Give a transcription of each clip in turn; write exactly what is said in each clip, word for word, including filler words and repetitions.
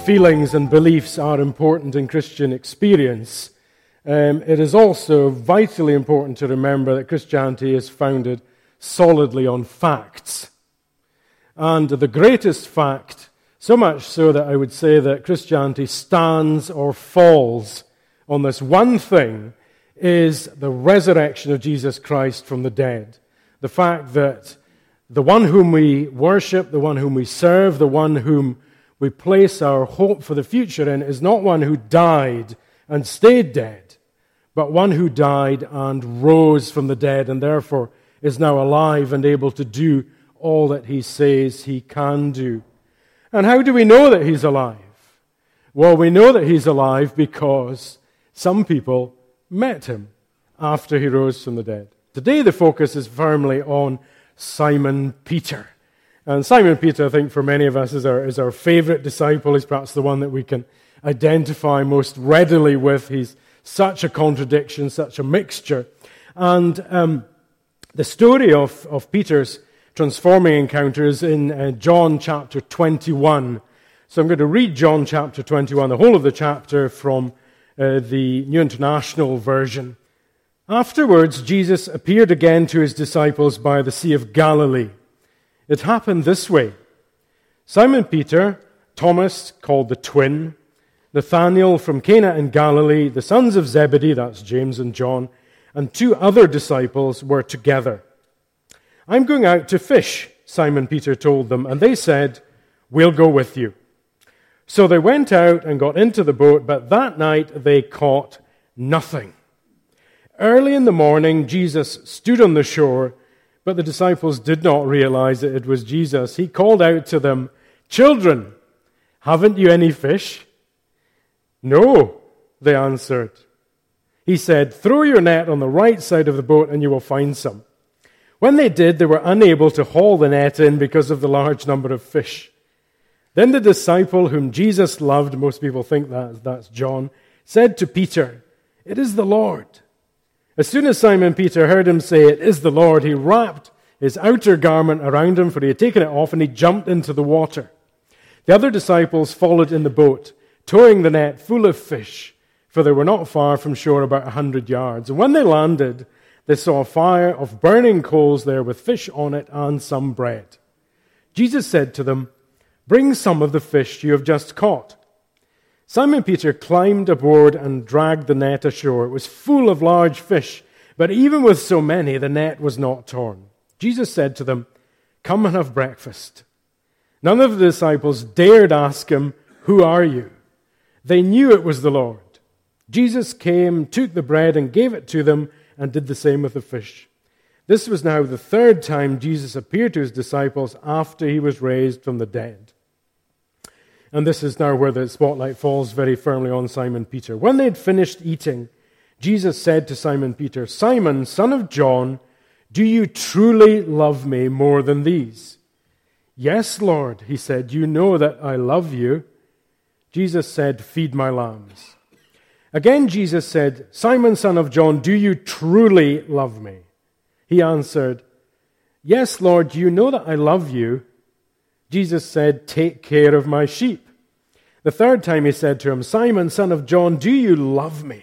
feelings and beliefs are important in Christian experience, um, it is also vitally important to remember that Christianity is founded solidly on facts. And the greatest fact, so much so that I would say that Christianity stands or falls on this one thing, is the resurrection of Jesus Christ from the dead. The fact that the one whom we worship, the one whom we serve, the one whom we place our hope for the future in is not one who died and stayed dead, but one who died and rose from the dead and therefore is now alive and able to do all that he says he can do. And how do we know that he's alive? Well, we know that he's alive because some people met him after he rose from the dead. Today the focus is firmly on Simon Peter. And Simon Peter, I think, for many of us is our, is our favorite disciple. He's perhaps the one that we can identify most readily with. He's such a contradiction, such a mixture. And um, the story of, of Peter's transforming encounters in uh, John chapter twenty-one. So I'm going to read John chapter twenty-one, the whole of the chapter from uh, the New International Version. Afterwards, Jesus appeared again to his disciples by the Sea of Galilee. It happened this way. Simon Peter, Thomas, called the twin, Nathanael from Cana in Galilee, the sons of Zebedee, that's James and John, and two other disciples were together. I'm going out to fish, Simon Peter told them, and they said, we'll go with you. So they went out and got into the boat, but that night they caught nothing. Early in the morning, Jesus stood on the shore, but the disciples did not realize that it was Jesus. He called out to them, children, haven't you any fish? No, they answered. He said, throw your net on the right side of the boat and you will find some. When they did, they were unable to haul the net in because of the large number of fish. Then the disciple whom Jesus loved, most people think that that's John, said to Peter, it is the Lord. As soon as Simon Peter heard him say, it is the Lord, he wrapped his outer garment around him, for he had taken it off, and he jumped into the water. The other disciples followed in the boat, towing the net full of fish, for they were not far from shore, about a hundred yards. And when they landed, they saw a fire of burning coals there with fish on it and some bread. Jesus said to them, bring some of the fish you have just caught. Simon Peter climbed aboard and dragged the net ashore. It was full of large fish, but even with so many, the net was not torn. Jesus said to them, come and have breakfast. None of the disciples dared ask him, who are you? They knew it was the Lord. Jesus came, took the bread and gave it to them, and did the same with the fish. This was now the third time Jesus appeared to his disciples after he was raised from the dead. And this is now where the spotlight falls very firmly on Simon Peter. When they had finished eating, Jesus said to Simon Peter, Simon, son of John, do you truly love me more than these? Yes, Lord, he said, you know that I love you. Jesus said, feed my lambs. Again Jesus said, Simon, son of John, do you truly love me? He answered, yes, Lord, you know that I love you. Jesus said, take care of my sheep. The third time he said to him, Simon, son of John, do you love me?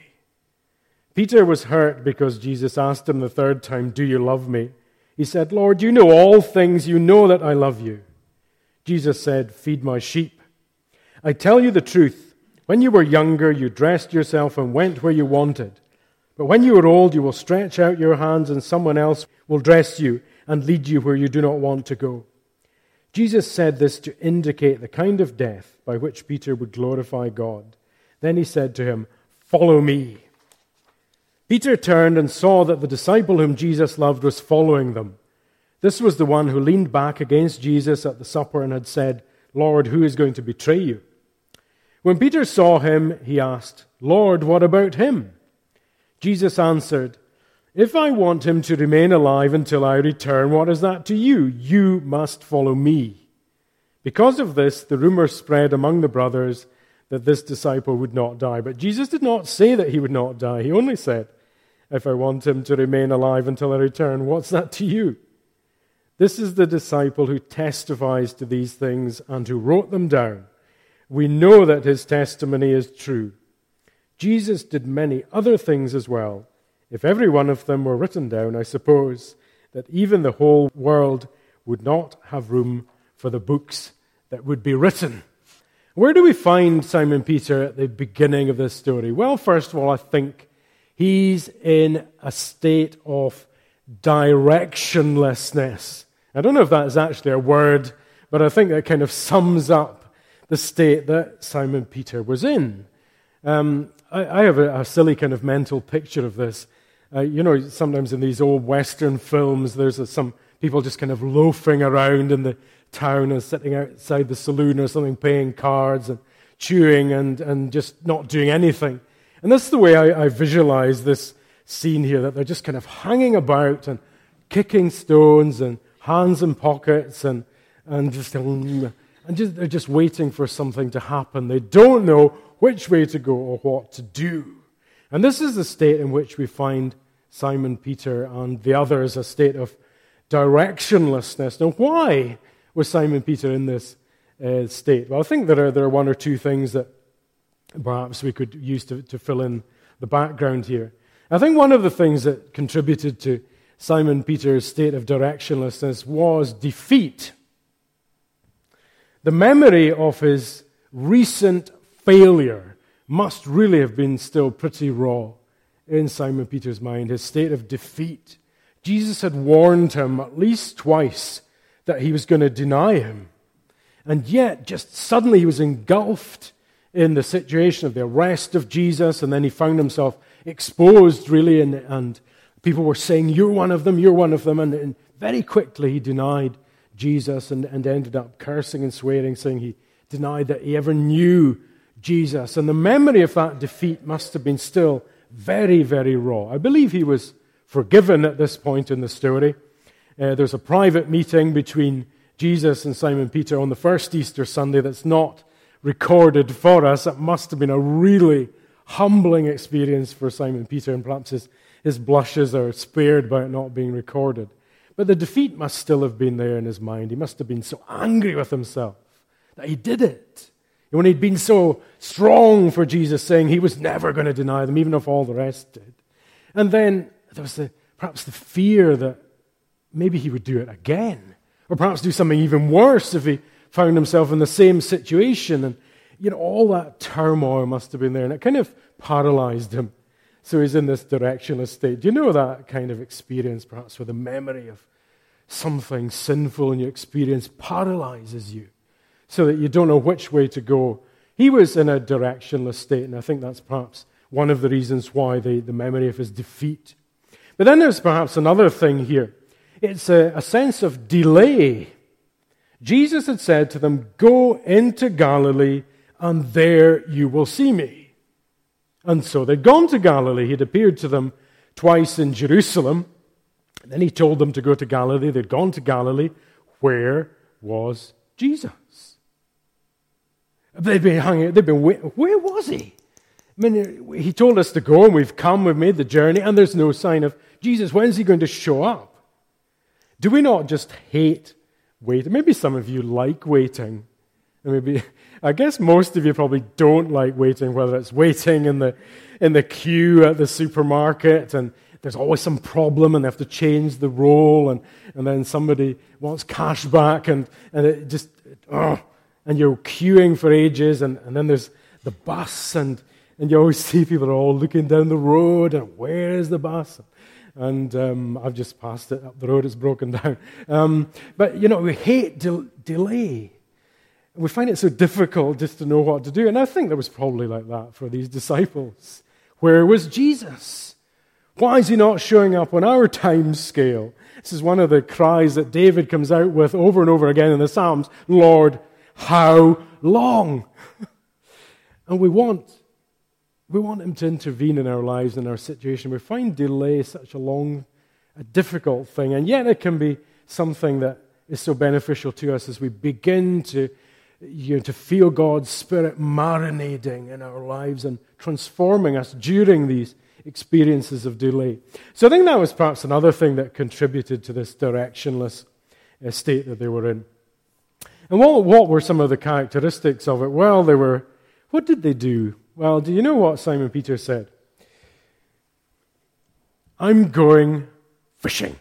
Peter was hurt because Jesus asked him the third time, do you love me? He said, Lord, you know all things. You know that I love you. Jesus said, feed my sheep. I tell you the truth. When you were younger, you dressed yourself and went where you wanted. But when you are old, you will stretch out your hands and someone else will dress you and lead you where you do not want to go. Jesus said this to indicate the kind of death by which Peter would glorify God. Then he said to him, follow me. Peter turned and saw that the disciple whom Jesus loved was following them. This was the one who leaned back against Jesus at the supper and had said, Lord, who is going to betray you? When Peter saw him, he asked, Lord, what about him? Jesus answered, if I want him to remain alive until I return, what is that to you? You must follow me. Because of this, the rumor spread among the brothers that this disciple would not die. But Jesus did not say that he would not die. He only said, if I want him to remain alive until I return, what's that to you? This is the disciple who testifies to these things and who wrote them down. We know that his testimony is true. Jesus did many other things as well. If every one of them were written down, I suppose that even the whole world would not have room for the books that would be written. Where do we find Simon Peter at the beginning of this story? Well, first of all, I think he's in a state of directionlessness. I don't know if that is actually a word, but I think that kind of sums up the state that Simon Peter was in. Um, I, I have a, a silly kind of mental picture of this. Uh, you know, sometimes in these old Western films, there's a, some people just kind of loafing around in the town and sitting outside the saloon or something, playing cards and chewing and, and just not doing anything. And that's the way I, I visualize this scene here, that they're just kind of hanging about and kicking stones and hands in pockets and and just and just they're just waiting for something to happen. They don't know which way to go or what to do. And this is the state in which we find Simon Peter and the others, a state of directionlessness. Now, why was Simon Peter in this uh, state? Well, I think there are there are one or two things that perhaps we could use to, to fill in the background here. I think one of the things that contributed to Simon Peter's state of directionlessness was defeat. The memory of his recent failure must really have been still pretty raw in Simon Peter's mind, his state of defeat. Jesus had warned him at least twice that he was going to deny him. And yet, just suddenly he was engulfed in the situation of the arrest of Jesus, and then he found himself exposed, really, and, and people were saying, you're one of them, you're one of them, and, and very quickly he denied Jesus and, and ended up cursing and swearing, saying he denied that he ever knew Jesus. And the memory of that defeat must have been still very, very raw. I believe he was forgiven at this point in the story. Uh, there's a private meeting between Jesus and Simon Peter on the first Easter Sunday that's not recorded for us. It must have been a really humbling experience for Simon Peter, and perhaps his, his blushes are spared by it not being recorded. But the defeat must still have been there in his mind. He must have been so angry with himself that he did it. When he'd been so strong for Jesus, saying he was never going to deny them, even if all the rest did. And then there was the, perhaps the fear that maybe he would do it again, or perhaps do something even worse if he found himself in the same situation. And, you know, all that turmoil must have been there, and it kind of paralyzed him. So he's in this directionless state. Do you know that kind of experience, perhaps, where the memory of something sinful in your experience paralyzes you so that you don't know which way to go? He was in a directionless state, and I think that's perhaps one of the reasons why the, the memory of his defeat. But then there's perhaps another thing here. It's a, a sense of delay. Jesus had said to them, go into Galilee, and there you will see me. And so they'd gone to Galilee. He'd appeared to them twice in Jerusalem. And then he told them to go to Galilee. They'd gone to Galilee. Where was Jesus? They'd been hanging, they'd been waiting. Where was he? I mean, he told us to go, and we've come, we've made the journey, and there's no sign of Jesus. When's he going to show up? Do we not just hate waiting? Maybe some of you like waiting. Maybe, I guess most of you probably don't like waiting, whether it's waiting in the in the queue at the supermarket, and there's always some problem, and they have to change the roll, and, and then somebody wants cash back, and, and it just, oh, and you're queuing for ages, and, and then there's the bus, and, and you always see people are all looking down the road, and where is the bus? And um, I've just passed it up the road, it's broken down. Um, but, you know, we hate de- delay. We find it so difficult just to know what to do. And I think that was probably like that for these disciples. Where was Jesus? Why is he not showing up on our time scale? This is one of the cries that David comes out with over and over again in the Psalms. Lord, how long? And we want, we want him to intervene in our lives, in our situation. We find delay such a long, a difficult thing. And yet it can be something that is so beneficial to us as we begin to You know, to feel God's Spirit marinating in our lives and transforming us during these experiences of delay. So I think that was perhaps another thing that contributed to this directionless uh, state that they were in. And what, what were some of the characteristics of it? Well, they were, what did they do? Well, do you know what Simon Peter said? I'm going fishing.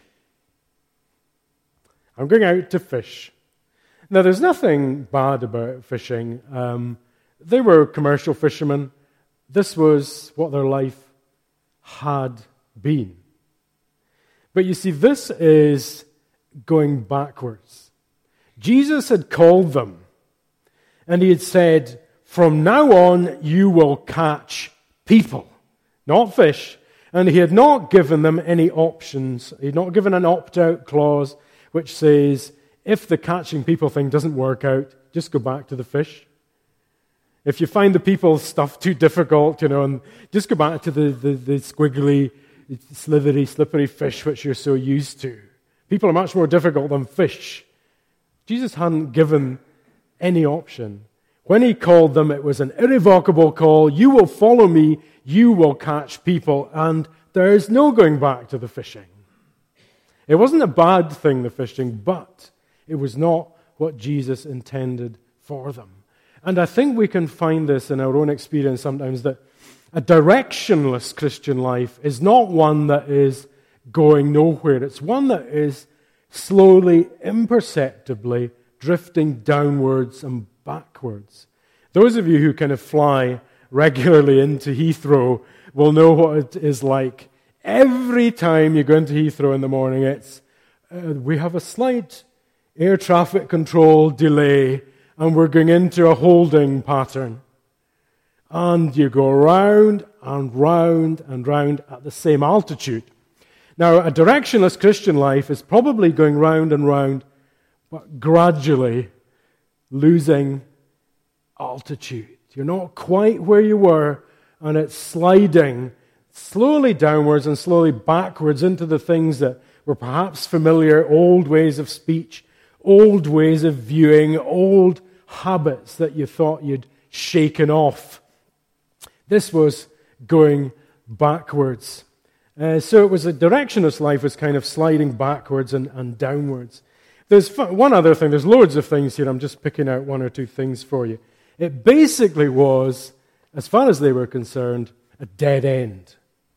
I'm going out to fish. Now, there's nothing bad about fishing. Um, they were commercial fishermen. This was what their life had been. But you see, this is going backwards. Jesus had called them, and he had said, from now on, you will catch people, not fish. And he had not given them any options. He had not given an opt-out clause which says, if the catching people thing doesn't work out, just go back to the fish. If you find the people stuff too difficult, you know, and just go back to the, the, the squiggly, slithery, slippery fish which you're so used to. People are much more difficult than fish. Jesus hadn't given any option. When he called them, it was an irrevocable call. You will follow me, you will catch people, and there is no going back to the fishing. It wasn't a bad thing, the fishing, but it was not what Jesus intended for them. And I think we can find this in our own experience sometimes, that a directionless Christian life is not one that is going nowhere. It's one that is slowly, imperceptibly drifting downwards and backwards. Those of you who kind of fly regularly into Heathrow will know what it is like. Every time you go into Heathrow in the morning, it's uh, we have a slight air traffic control delay, and we're going into a holding pattern. And you go round and round and round at the same altitude. Now, a directionless Christian life is probably going round and round, but gradually losing altitude. You're not quite where you were, and it's sliding slowly downwards and slowly backwards into the things that were perhaps familiar, old ways of speech, old ways of viewing, old habits that you thought you'd shaken off. This was going backwards. Uh, so it was a directionless life was kind of sliding backwards and, and downwards. There's one other thing. There's loads of things here. I'm just picking out one or two things for you. It basically was, as far as they were concerned, a dead end.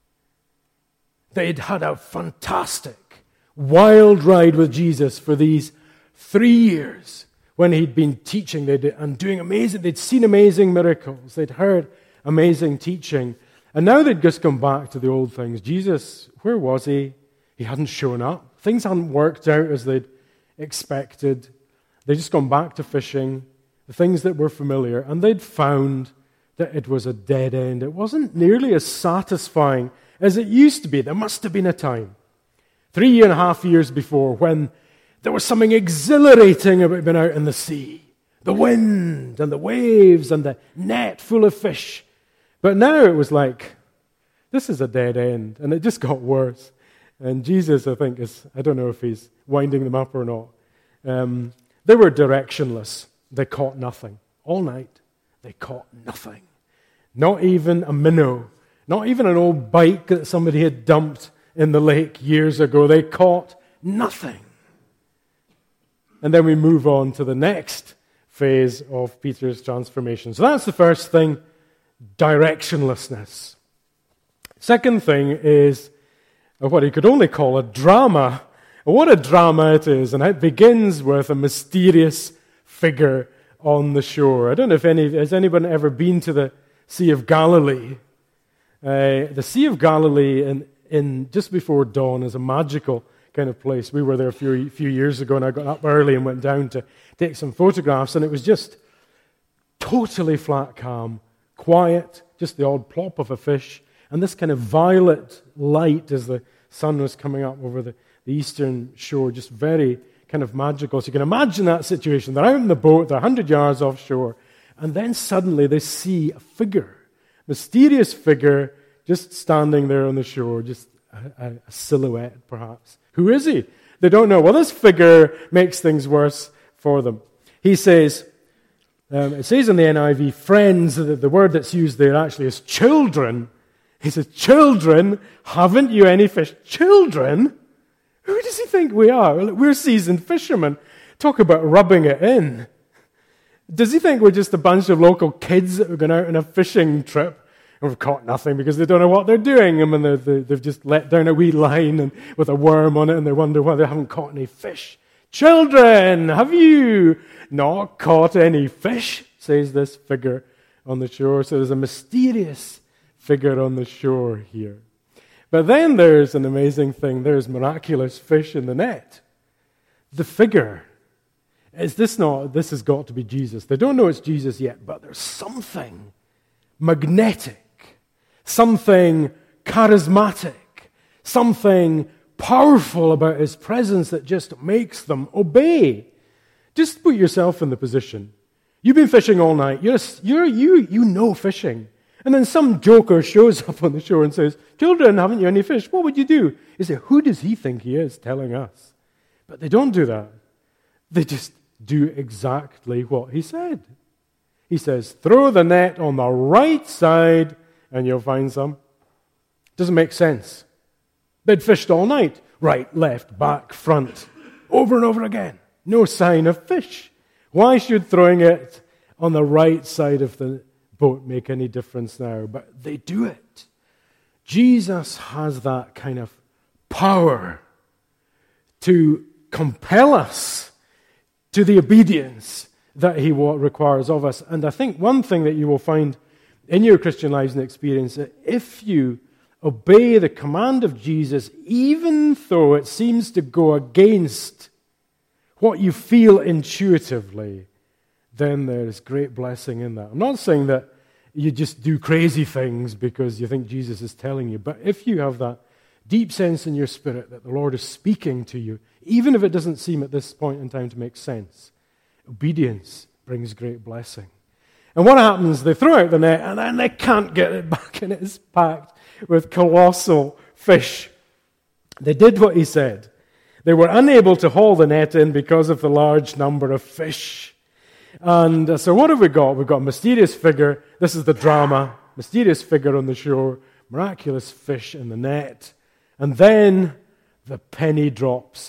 They'd had a fantastic, wild ride with Jesus for these three years when he'd been teaching they'd, and doing amazing. They'd seen amazing miracles. They'd heard amazing teaching. And now they'd just come back to the old things. Jesus, where was he? He hadn't shown up. Things hadn't worked out as they'd expected. They'd just gone back to fishing, the things that were familiar, and they'd found that it was a dead end. It wasn't nearly as satisfying as it used to be. There must have been a time, three and a half years before, when there was something exhilarating about being out in the sea. The wind and the waves and the net full of fish. But now it was like, this is a dead end, and it just got worse. And Jesus, I think, is, I don't know if he's winding them up or not. Um, they were directionless. They caught nothing. All night, they caught nothing. Not even a minnow. Not even an old bike that somebody had dumped in the lake years ago. They caught nothing. And then we move on to the next phase of Peter's transformation. So that's the first thing, directionlessness. Second thing is what he could only call a drama. What a drama it is. And it begins with a mysterious figure on the shore. I don't know if any, has anyone ever been to the Sea of Galilee? Uh, the Sea of Galilee in, in just before dawn is a magical kind of place. We were there a few, few years ago, and I got up early and went down to take some photographs, and it was just totally flat calm, quiet, just the odd plop of a fish, and this kind of violet light as the sun was coming up over the, the eastern shore, just very kind of magical. So you can imagine that situation. They're out in the boat, they're one hundred yards offshore, and then suddenly they see a figure, mysterious figure, just standing there on the shore, just a, a silhouette perhaps. Who is he? They don't know. Well, this figure makes things worse for them. He says, um, it says in the N I V, friends, the, the word that's used there actually is children. He says, children, haven't you any fish? Children? Who does he think we are? We're seasoned fishermen. Talk about rubbing it in. Does he think we're just a bunch of local kids that are going out on a fishing trip and we've caught nothing because they don't know what they're doing? I mean, they're, they're, they've just let down a wee line and, with a worm on it, and they wonder why they haven't caught any fish. Children, have you not caught any fish? Says this figure on the shore. So there's a mysterious figure on the shore here. But then there's an amazing thing. There's miraculous fish in the net. The figure, is this not, this has got to be Jesus. They don't know it's Jesus yet, but there's something magnetic, something charismatic, something powerful about his presence that just makes them obey. Just put yourself in the position. You've been fishing all night. You're, you're, you, you know fishing. And then some joker shows up on the shore and says, children, haven't you any fish? What would you do? You say, who does he think he is telling us? But they don't do that. They just do exactly what he said. He says, throw the net on the right side and you'll find some. Doesn't make sense. They'd fished all night. Right, left, back, front. Over and over again. No sign of fish. Why should throwing it on the right side of the boat make any difference now? But they do it. Jesus has that kind of power to compel us to the obedience that he requires of us. And I think one thing that you will find in your Christian lives and experience, that if you obey the command of Jesus, even though it seems to go against what you feel intuitively, then there's great blessing in that. I'm not saying that you just do crazy things because you think Jesus is telling you, but if you have that deep sense in your spirit that the Lord is speaking to you, even if it doesn't seem at this point in time to make sense, obedience brings great blessing. And what happens? They throw out the net and then they can't get it back, and it's packed with colossal fish. They did what he said. They were unable to haul the net in because of the large number of fish. And uh, so what have we got? We've got a mysterious figure. This is the drama. Mysterious figure on the shore. Miraculous fish in the net. And then the penny drops.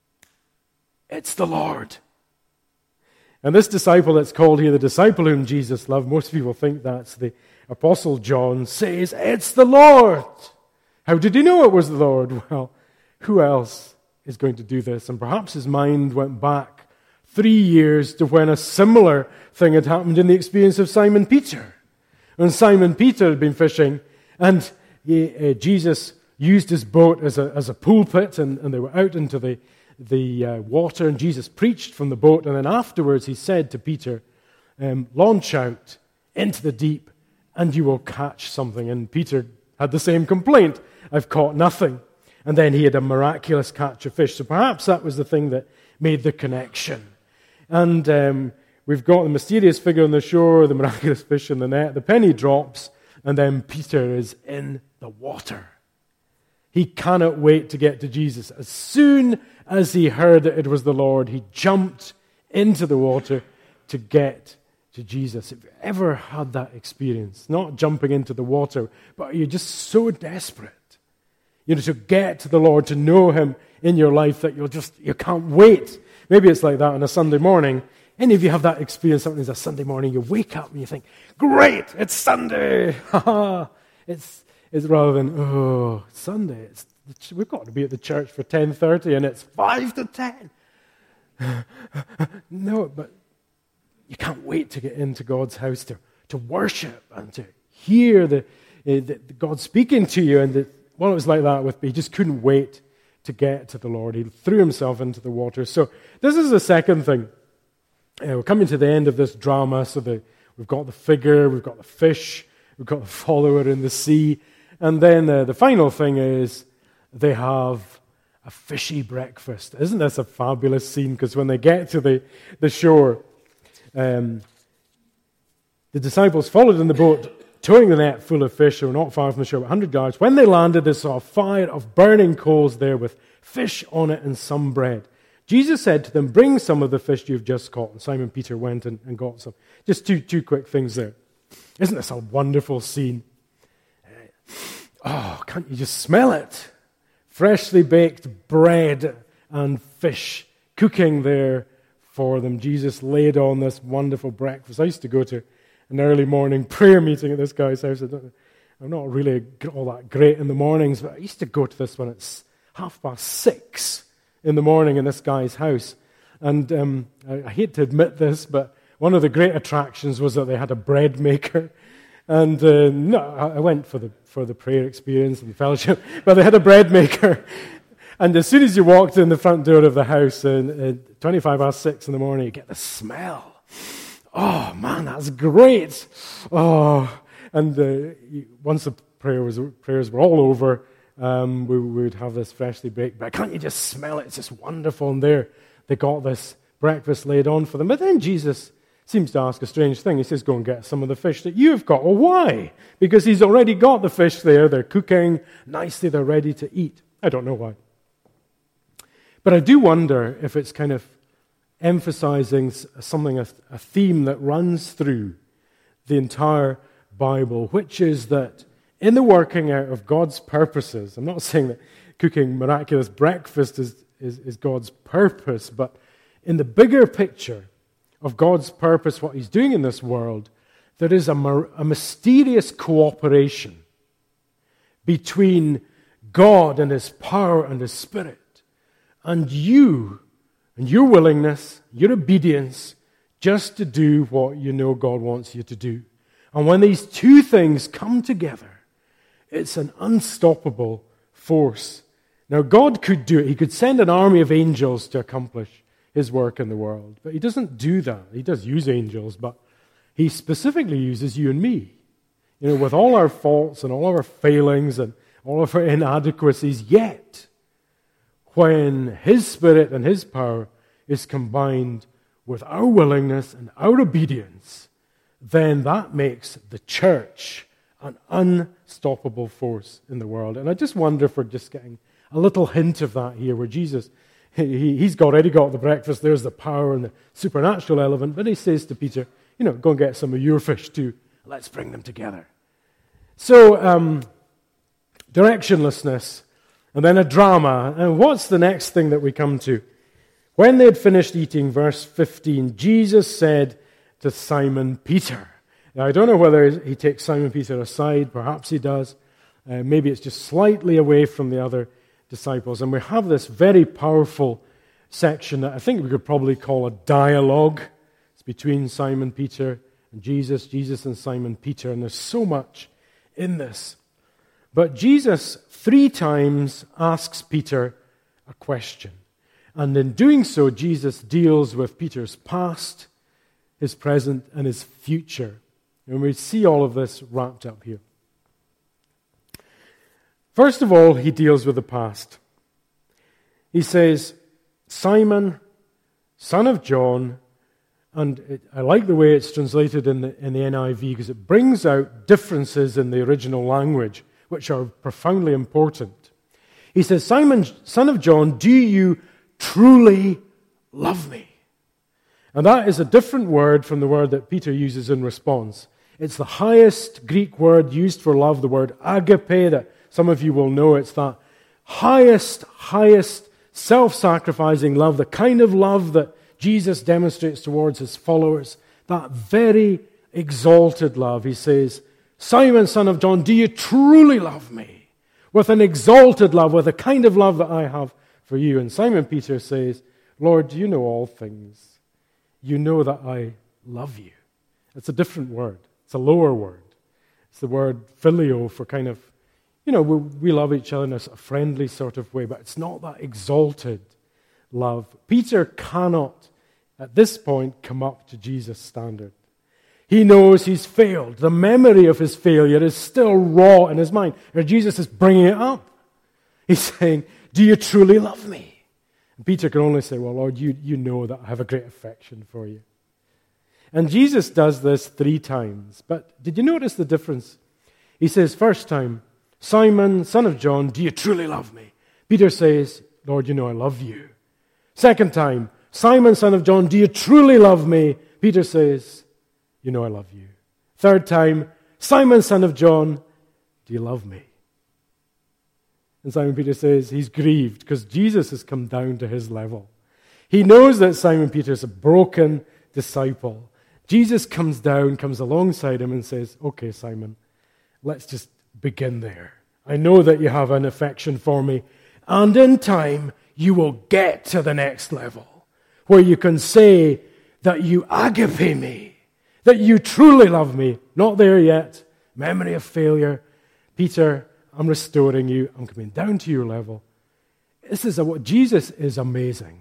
It's the Lord. And this disciple that's called here the disciple whom Jesus loved, most people think that's the Apostle John, says, it's the Lord. How did he know it was the Lord? Well, who else is going to do this? And perhaps his mind went back three years to when a similar thing had happened in the experience of Simon Peter. When Simon Peter had been fishing, and he, uh, Jesus used his boat as a, as a pulpit, and, and they were out into the, the uh, water, and Jesus preached from the boat, and then afterwards he said to Peter, um, launch out into the deep, and you will catch something. And Peter had the same complaint. I've caught nothing. And then he had a miraculous catch of fish. So perhaps that was the thing that made the connection. And um, we've got the mysterious figure on the shore, the miraculous fish in the net, the penny drops, and then Peter is in the water. He cannot wait to get to Jesus. As soon as he heard that it was the Lord, he jumped into the water to get to Jesus. Have you ever had that experience? Not jumping into the water, but you're just so desperate, you know, to get to the Lord, to know him in your life that you'll just, you can't wait. Maybe it's like that on a Sunday morning. Any of you have that experience? Something's a Sunday morning, you wake up and you think, great, it's Sunday. it's, it's rather than, oh, it's Sunday. It's, we've got to be at the church for ten thirty and it's five to ten. No, but you can't wait to get into God's house to, to worship and to hear the, uh, the, the God speaking to you. And the, well, it was like that with me. He just couldn't wait to get to the Lord. He threw himself into the water. So this is the second thing. Uh, we're coming to the end of this drama. So the, we've got the figure, we've got the fish, we've got the follower in the sea. And then uh, the final thing is they have a fishy breakfast. Isn't this a fabulous scene? Because when they get to the, the shore, Um, the disciples followed in the boat, towing the net full of fish. They were not far from the shore, about one hundred yards. When they landed, they saw a fire of burning coals there with fish on it and some bread. Jesus said to them, bring some of the fish you've just caught. And Simon Peter went and, and got some. Just two, two quick things there. Isn't this a wonderful scene? Oh, can't you just smell it? Freshly baked bread and fish cooking there, for them. Jesus laid on this wonderful breakfast. I used to go to an early morning prayer meeting at this guy's house. I don't, I'm not really all that great in the mornings, but I used to go to this when it's half past six in the morning in this guy's house. And um, I, I hate to admit this, but one of the great attractions was that they had a bread maker. And uh, no, I went for the for the prayer experience and fellowship, but they had a bread maker. And as soon as you walked in the front door of the house, and uh, twenty-five past six in the morning, you get the smell. Oh man, that's great! Oh, and uh, once the prayer was, prayers were all over, um, we, we would have this freshly baked bread. Can't you just smell it? It's just wonderful. And there, they got this breakfast laid on for them. But then Jesus seems to ask a strange thing. He says, go and get some of the fish that you've got. Well, why? Because he's already got the fish there. They're cooking nicely. They're ready to eat. I don't know why. But I do wonder if it's kind of emphasizing something, a, a theme that runs through the entire Bible, which is that in the working out of God's purposes, I'm not saying that cooking miraculous breakfast is, is, is God's purpose, but in the bigger picture of God's purpose, what he's doing in this world, there is a, a mysterious cooperation between God and his power and his spirit, and you and your willingness, your obedience, just to do what you know God wants you to do. And when these two things come together, it's an unstoppable force. Now, God could do it. He could send an army of angels to accomplish his work in the world. But he doesn't do that. He does use angels, but he specifically uses you and me. You know, with all our faults and all of our failings and all of our inadequacies, yet when his spirit and his power is combined with our willingness and our obedience, then that makes the church an unstoppable force in the world. And I just wonder if we're just getting a little hint of that here, where Jesus, he, he's already got the breakfast, there's the power and the supernatural element, but he says to Peter, you know, go and get some of your fish too. Let's bring them together. So, um, directionlessness, and then a drama. And what's the next thing that we come to? When they had finished eating, verse fifteen, Jesus said to Simon Peter. Now, I don't know whether he takes Simon Peter aside. Perhaps he does. Uh, maybe it's just slightly away from the other disciples. And we have this very powerful section that I think we could probably call a dialogue. It's between Simon Peter and Jesus, Jesus and Simon Peter. And there's so much in this. But Jesus three times asks Peter a question. And in doing so, Jesus deals with Peter's past, his present, and his future. And we see all of this wrapped up here. First of all, he deals with the past. He says, Simon, son of John, and it, I like the way it's translated in the, in the N I V because it brings out differences in the original language, which are profoundly important. He says, Simon, son of John, do you truly love me? And that is a different word from the word that Peter uses in response. It's the highest Greek word used for love, the word agape, that some of you will know. It's that highest, highest self-sacrificing love, the kind of love that Jesus demonstrates towards his followers, that very exalted love. He says, Simon, son of John, do you truly love me? With an exalted love, with the kind of love that I have for you. And Simon Peter says, Lord, you know all things. You know that I love you. It's a different word. It's a lower word. It's the word phileo for kind of, you know, we, we love each other in a friendly sort of way, but it's not that exalted love. Peter cannot, at this point, come up to Jesus' standard. He knows he's failed. The memory of his failure is still raw in his mind. Or Jesus is bringing it up. He's saying, do you truly love me? And Peter can only say, well, Lord, you, you know that I have a great affection for you. And Jesus does this three times. But did you notice the difference? He says, first time, Simon, son of John, do you truly love me? Peter says, Lord, you know I love you. Second time, Simon, son of John, do you truly love me? Peter says, you know I love you. Third time, Simon, son of John, do you love me? And Simon Peter says he's grieved because Jesus has come down to his level. He knows that Simon Peter is a broken disciple. Jesus comes down, comes alongside him and says, okay, Simon, let's just begin there. I know that you have an affection for me, and in time you will get to the next level where you can say that you agape me, that you truly love me. Not there yet. Memory of failure. Peter, I'm restoring you. I'm coming down to your level. This is a, what Jesus is amazing.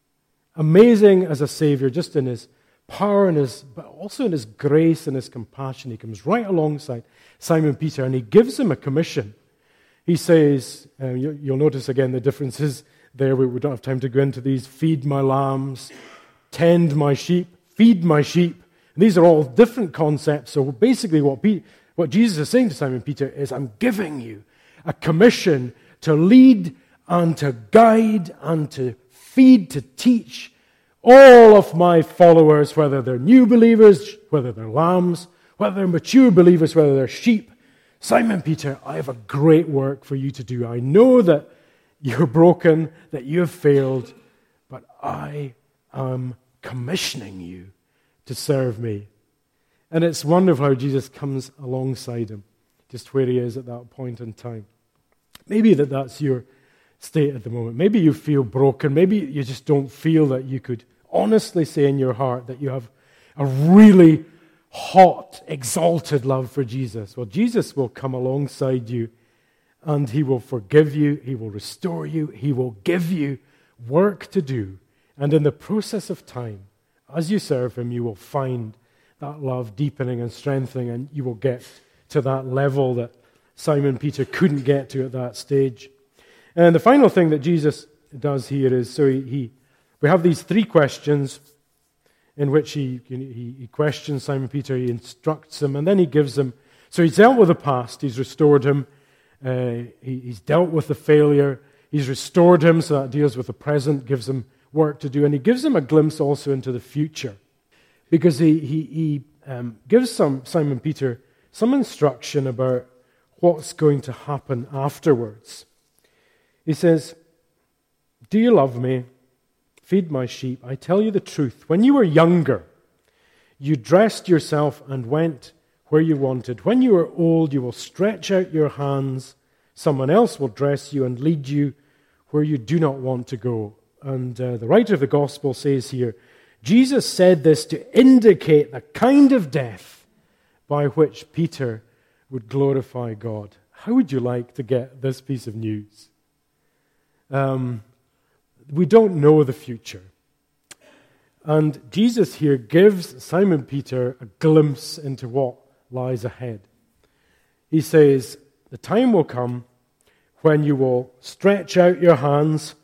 Amazing as a Savior, just in his power and his, but also in his grace and his compassion. He comes right alongside Simon Peter and he gives him a commission. He says, um, you, you'll notice again the differences there. We, we don't have time to go into these. Feed my lambs, tend my sheep, feed my sheep. And these are all different concepts. So basically what, Pe- what Jesus is saying to Simon Peter is, I'm giving you a commission to lead and to guide and to feed, to teach all of my followers, whether they're new believers, whether they're lambs, whether they're mature believers, whether they're sheep. Simon Peter, I have a great work for you to do. I know that you're broken, that you have failed, but I am commissioning you to serve me. And it's wonderful how Jesus comes alongside him, just where he is at that point in time. Maybe that that's your state at the moment. Maybe you feel broken. Maybe you just don't feel that you could honestly say in your heart that you have a really hot, exalted love for Jesus. Well, Jesus will come alongside you and he will forgive you. He will restore you. He will give you work to do. And in the process of time, as you serve him, you will find that love deepening and strengthening, and you will get to that level that Simon Peter couldn't get to at that stage. And the final thing that Jesus does here is, so he, he we have these three questions in which he, he, he questions Simon Peter, he instructs him, and then he gives him, so he's dealt with the past, he's restored him, uh, he, he's dealt with the failure, he's restored him, so that deals with the present, gives him work to do, and he gives him a glimpse also into the future, because he, he, he um, gives some Simon Peter some instruction about what's going to happen afterwards. He says, do you love me? Feed my sheep. I tell you the truth. When you were younger, you dressed yourself and went where you wanted. When you are old, you will stretch out your hands. Someone else will dress you and lead you where you do not want to go. And uh, the writer of the gospel says here, Jesus said this to indicate the kind of death by which Peter would glorify God. How would you like to get this piece of news? Um, we don't know the future. And Jesus here gives Simon Peter a glimpse into what lies ahead. He says, the time will come when you will stretch out your hands.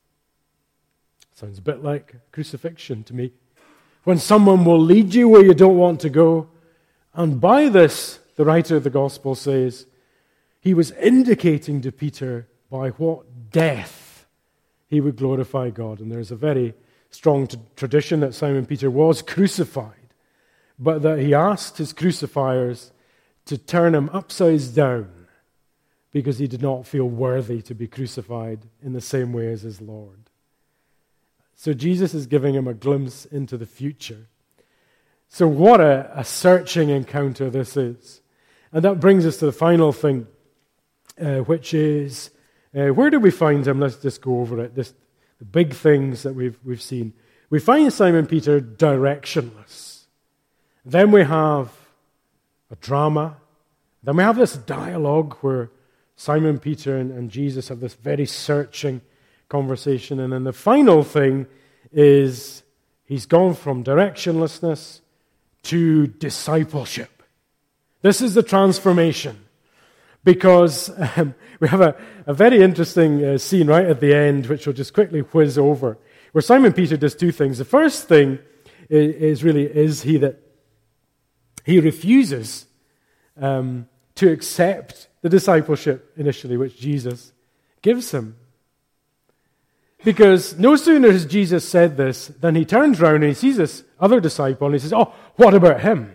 Sounds a bit like crucifixion to me. When someone will lead you where you don't want to go. And by this, the writer of the gospel says, he was indicating to Peter by what death he would glorify God. And there's a very strong t- tradition that Simon Peter was crucified, but that he asked his crucifiers to turn him upside down because he did not feel worthy to be crucified in the same way as his Lord. So Jesus is giving him a glimpse into the future. So what a, a searching encounter this is. And that brings us to the final thing, uh, which is, uh, where do we find him? Let's just go over it. This, the big things that we've we've seen. We find Simon Peter directionless. Then we have a drama. Then we have this dialogue where Simon Peter and, and Jesus have this very searching conversation. And then the final thing is he's gone from directionlessness to discipleship. This is the transformation. Because um, we have a, a very interesting uh, scene right at the end, which we'll just quickly whiz over, where Simon Peter does two things. The first thing is, is really is he that he refuses um, to accept the discipleship initially, which Jesus gives him. Because no sooner has Jesus said this than he turns around and he sees this other disciple and he says, oh, what about him?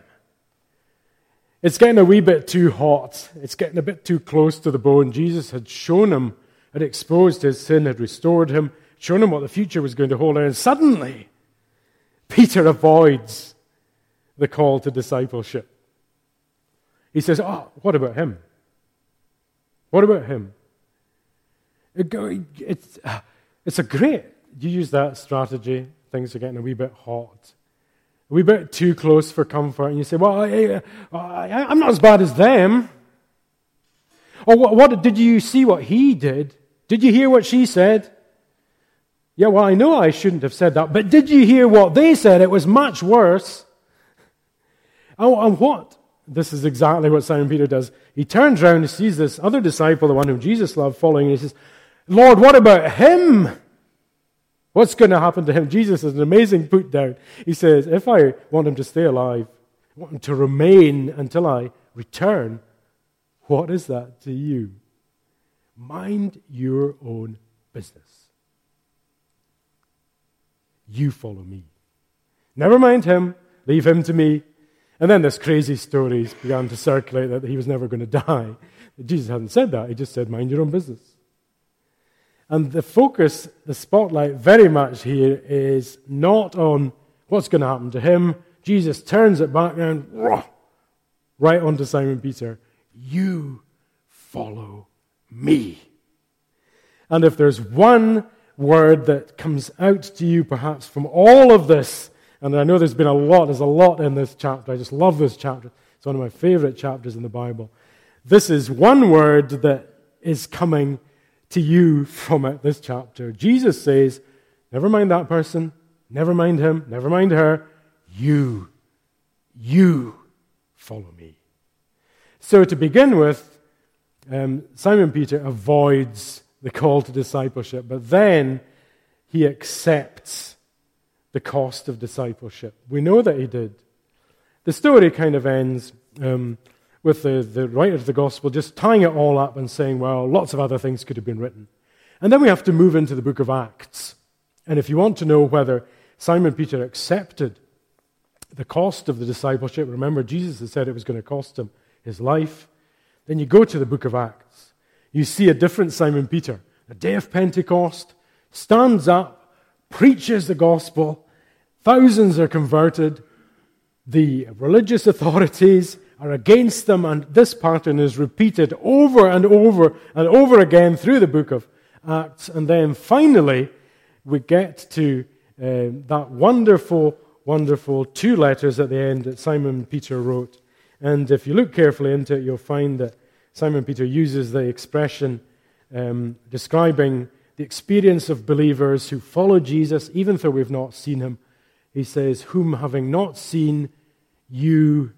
It's getting a wee bit too hot. It's getting a bit too close to the bone. Jesus had shown him, had exposed his sin, had restored him, shown him what the future was going to hold. And suddenly, Peter avoids the call to discipleship. He says, oh, what about him? What about him? It, it's, it's a great, you use that strategy, things are getting a wee bit hot, a wee bit too close for comfort, and you say, well, I, I, I'm not as bad as them. Or what, what did you see what he did? Did you hear what she said? Yeah, well, I know I shouldn't have said that, but did you hear what they said? It was much worse. Oh, and what? This is exactly what Simon Peter does. He turns around and sees this other disciple, the one whom Jesus loved, following, and he says, Lord, what about him? What's going to happen to him? Jesus is an amazing put down. He says, if I want him to stay alive, I want him to remain until I return, what is that to you? Mind your own business. You follow me. Never mind him. Leave him to me. And then this crazy stories began to circulate that he was never going to die. Jesus hadn't said that. He just said, mind your own business. And the focus, the spotlight very much here is not on what's going to happen to him. Jesus turns it back and right onto Simon Peter. You follow me. And if there's one word that comes out to you perhaps from all of this, and I know there's been a lot, there's a lot in this chapter. I just love this chapter. It's one of my favorite chapters in the Bible. This is one word that is coming to you from it, this chapter. Jesus says, never mind that person, never mind him, never mind her. You, you follow me. So to begin with, um, Simon Peter avoids the call to discipleship, but then he accepts the cost of discipleship. We know that he did. The story kind of ends um, with the, the writer of the gospel just tying it all up and saying, well, lots of other things could have been written. And then we have to move into the book of Acts. And if you want to know whether Simon Peter accepted the cost of the discipleship, remember Jesus had said it was going to cost him his life, then you go to the book of Acts. You see a different Simon Peter. The day of Pentecost, stands up, preaches the gospel, thousands are converted, the religious authorities are against them, and this pattern is repeated over and over and over again through the book of Acts. And then finally, we get to uh, that wonderful, wonderful two letters at the end that Simon Peter wrote. And if you look carefully into it, you'll find that Simon Peter uses the expression um, describing the experience of believers who follow Jesus, even though we've not seen him. He says, whom having not seen, you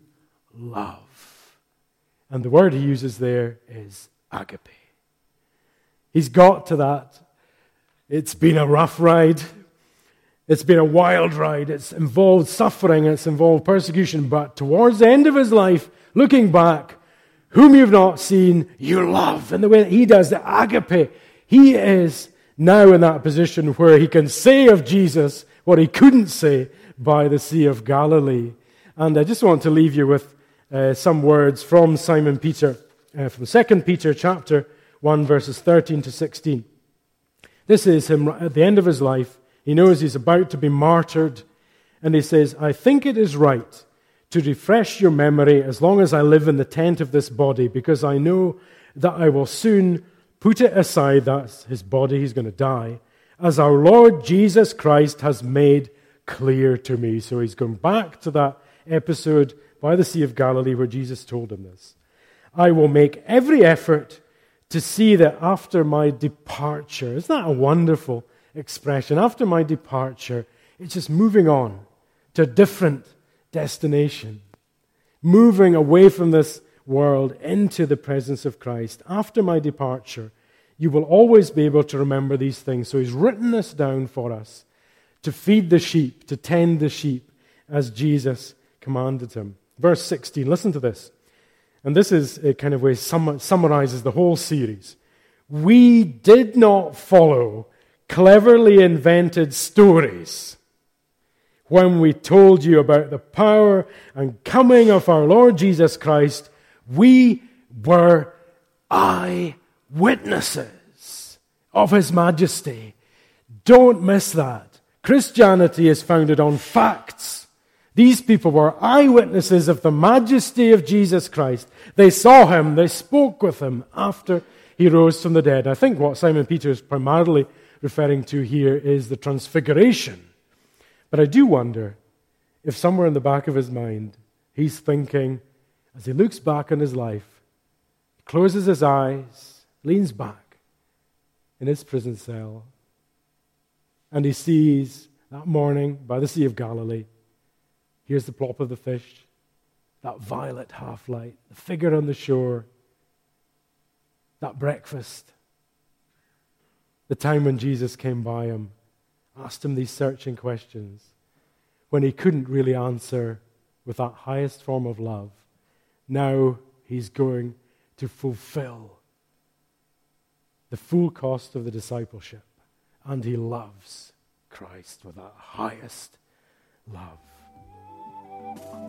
love. And the word he uses there is agape. He's got to that. It's been a rough ride. It's been a wild ride. It's involved suffering. It's involved persecution. But towards the end of his life, looking back, whom you've not seen, you love. And the way that he does the agape, he is now in that position where he can say of Jesus what he couldn't say by the Sea of Galilee. And I just want to leave you with uh, some words from Simon Peter, uh, from Second Peter chapter one, verses thirteen to sixteen. This is him at the end of his life. He knows he's about to be martyred. And he says, I think it is right to refresh your memory as long as I live in the tent of this body, because I know that I will soon put it aside. That's his body, he's going to die, as our Lord Jesus Christ has made clear to me. So he's going back to that episode by the Sea of Galilee where Jesus told him this. I will make every effort to see that after my departure, isn't that a wonderful expression? After my departure, it's just moving on to a different destination, moving away from this world into the presence of Christ. After my departure, you will always be able to remember these things. So he's written this down for us to feed the sheep, to tend the sheep as Jesus commanded him. Verse sixteen, listen to this. And this is a kind of way sum- summarizes the whole series. We did not follow cleverly invented stories when we told you about the power and coming of our Lord Jesus Christ. We were eyewitnesses of his majesty. Don't miss that. Christianity is founded on facts. These people were eyewitnesses of the majesty of Jesus Christ. They saw him, they spoke with him after he rose from the dead. I think what Simon Peter is primarily referring to here is the transfiguration. But I do wonder if somewhere in the back of his mind, he's thinking, as he looks back on his life, he closes his eyes, leans back in his prison cell, and he sees that morning by the Sea of Galilee, here's the plop of the fish, that violet half-light, the figure on the shore, that breakfast, the time when Jesus came by him, asked him these searching questions, when he couldn't really answer with that highest form of love. Now he's going to fulfill the full cost of the discipleship, and he loves Christ with that highest love.